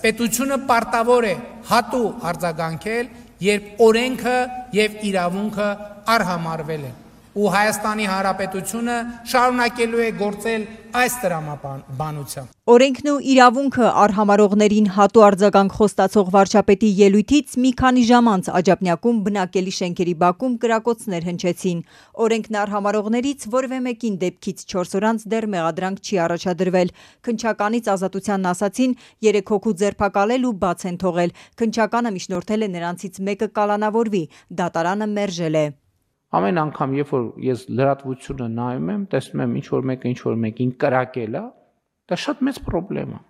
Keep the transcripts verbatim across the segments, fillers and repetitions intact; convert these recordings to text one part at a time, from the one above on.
պետությունը պարտավոր է հատու արձագանքել, երբ օրենքը եւ իրավունքը արհամարվել են։ Ու Հայաստանի Հանրապետությունը շարունակելու է գործել այս տրամաբանությամբ։ Օրենքն ու իրավունքը արհամարողներին հատու արձագանք խոստացող վարչապետի ելույթից մի քանի ժամ անց Աջափնյակում բնակելի շենքերի բակում կրակոցներ հնչեցին։ Օրենքն արհամարողներից որևէ մեկին դեպքից չորս օր անց դեռ մեղադրանք չի առաջադրվել։ Քննչականից ազատությանն ասացին երեք հոգու ձերբակալել ու բաց են թողել։ Քննչականը միջնորդել է նրանցից մեկը կալանավորվի, դատարանը մերժել է։ Ամեն անգամ, երբ որ ես լրատվությունը նայում եմ, տեսնում եմ ինչ-որ մեկը ինչ-որ մեկին կրակել է, դա շատ մեծ խնդրեմ է։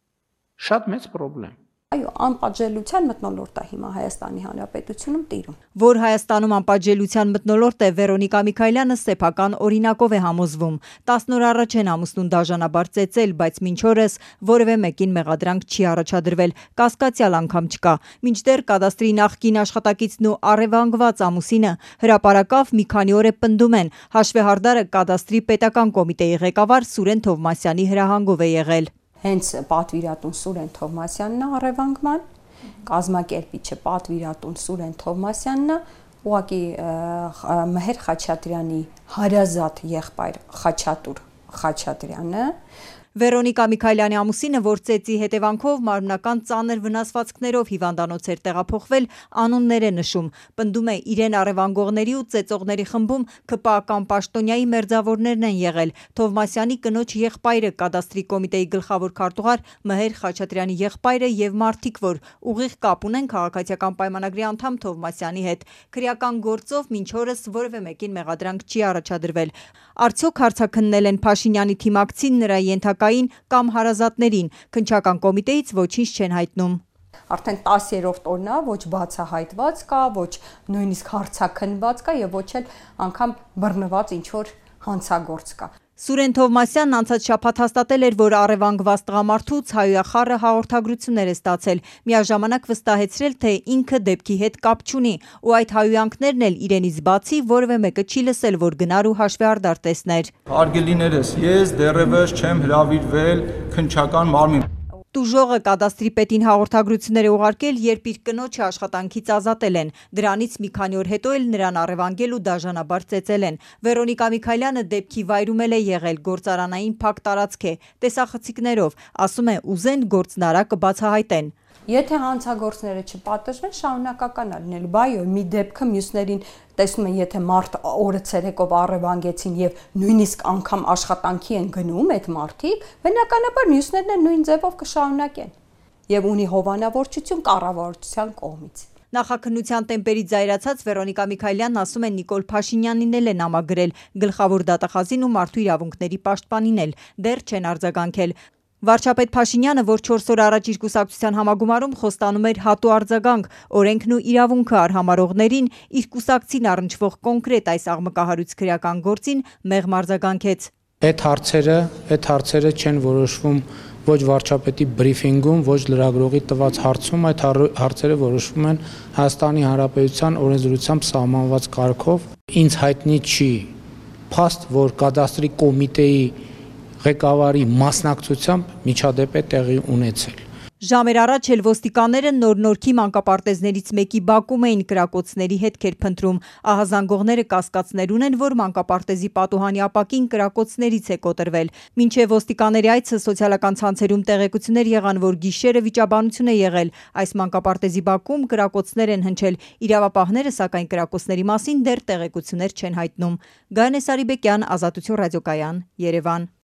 Շատ մեծ խնդրեմ։ Այո, անպատժելիության մթնոլորտ է հիմա Հայաստանի Հանրապետությունում տիրում։ Որ Հայաստանում անպատժելիության մթնոլորտ է, Վերոնիկա Միքայելյանը սեփական օրինակով է համոզվում։ տասն օր առաջ են ամուսնուն դաժանաբար ծեծել, բայց մինչ օրս որևէ մեկին մեղադրանք չի առաջադրվել, կասկածյալ անգամ չկա։ Մինչդեռ կադաստրի նախկին աշխատակիցն ու առևանգված ամուսինը հրապարակավ մի քանի օր է պնդում են, հաշվեհարդարը կադաստրի պետական կոմիտեի ղեկավար Սուրեն Թովմասյանի հրահանգով է եղել։ Հենց պատվիրատուն Սուրեն Թովմասյանն է առևանգման, կազմակերպիչը պատվիրատուն Սուրեն Թովմասյանն է, ուղղակի Մհեր Խաչատրյանի հարազատ եղբայր Խաչատուր Խաչատրյանը։ Վերոնիկա Միքայելյանի ամուսինը, որ ծեծի հետևանքով մարմնական ծանր վնասվածքներով հիվանդանոց էր տեղափոխվել, անուններ է նշում, պնդում է իրեն առևանգողների ու ծեծողների խմբում ՔՊԱ-ական պաշտոնյայի մերձավորներն են եղել, Թովմասյանի կնոջ եղբայրը, կադաստրի կոմիտեի գլխավոր քարտուղար Մհեր Խաչատրյանի եղբայրը եւ մարդիկ, որ ուղիղ կապ ունեն քաղաքացիական պայմանագրի անդամ Թովմասյանի հետ։ Քրեական գործով մինչ օրս որևէ մեկին մեղադրանք չի առաջադրվել։ Արդյոք հարցաքննել են Փաշինյանի թիմակցին, նրա ենթակային կամ հարազատներին, քննչական կոմիտեից ոչինչ չեն հայտնում։ Արդեն տասերորդ օրն է, ոչ բացահայտված կա, ոչ նույնիսկ հարցաքննված կա եւ ոչ էլ անգամ բռնված ինչ որ հանցագործ կա։ Սուրեն Թովմասյանն անցած շաբաթ հաստատել էր, որ առևանգված տղամարդուց հայոյախառը հաղորդագրություններ է ստացել, միաժամանակ վստահեցրել, թե ինքը դեպքի հետ կապ չունի, ու այդ հայոյանքներն էլ իրենից բացի որևէ մեկը չի լսել, որ գնար ու հաշվեհարդար տեսներ։ Հարգելիներս, ես դեռևս չեմ հրավիրվել քննչական մարմին։ Տուժողը կադաստրի պետին հաղորդագրություններ է ուղարկել, երբ իր կնոջը աշխատանքից ազատել են։ Դրանից մի քանի օր հետո էլ նրան առևանգել ու դաժանաբար ծեծել են։ Վերոնիկա Միքայելյանը դեպքի վայրում էլ է եղել, գործարանային փակ տարածք է, տեսախցիկներով, ասում է ուզեն գործնարակը կբացահայտեն։ Եթե հանցագործները չպատժվեն, շարունակական է լինելու, բայո, մի դեպքը մյուսներին տեսնում են, եթե մարդ օրը ցերեկով առևանգեցին եւ նույնիսկ անգամ աշխատանքի են գնում այդ մարդիկ, բնականաբար մյուսներն են նույն ձևով կշարունակեն եւ ունի հովանավորչություն կառավարության կողմից։ Նախաքննության տեմպերից զայրացած Վերոնիկա Միքայելյանն ասում է Նիկոլ Փաշինյանին էլ են համագրել, գլխավոր դատախազին ու մարդու իրավունքների պաշտպանին էլ, դեռ չեն արձագանքել։ Վարչապետ Փաշինյանը, որ չորս օր առաջ իր կուսակցության համագումարում խոստանում էր հատու արձագանք, օրենքն ու իրավունքը արհամարողներին, իր կուսակցին առնչվող կոնկրետ այս աղմկահարույց քրեական գործին մեղմ արձագանքեց։ Այդ հարցերը, այդ հարցերը չեն որոշվում ոչ վարչապետի բրիֆինգում, ոչ լրագրողի տված հարցում, այդ հարցերը որոշվում են Հայաստանի Հանրապետության օրենսդրությամբ սահմանված կարգով։ Ինձ հայտնի չի փաստ, որ կադաստրի կոմիտեի ղեկավարի մասնակցությամբ միջադեպ է տեղի ունեցել։ Ժամեր առաջ էլ ոստիկանները նոր-նորքի մանկապարտեզներից մեկի բակում էին կրակոցների հետքեր փնտրում։ Ահազանգողները կասկածներ ունեն, որ մանկապարտեզի պատուհանի ապակին կրակոցներից է կոտրվել։ Մինչև ոստիկանների այցը սոցիալական ցանցերում տեղեկություններ եղան, որ գիշերը վիճաբանություն է եղել։ Այս մանկապարտեզի բակում կրակոցներ են հնչել։ Իրավապահները, սակայն կրակոցների մասին դեռ տեղեկություններ չեն հայտնում։ Գայանե Սարիբեկյան, Ազատություն ռադիոկայան, Երևան։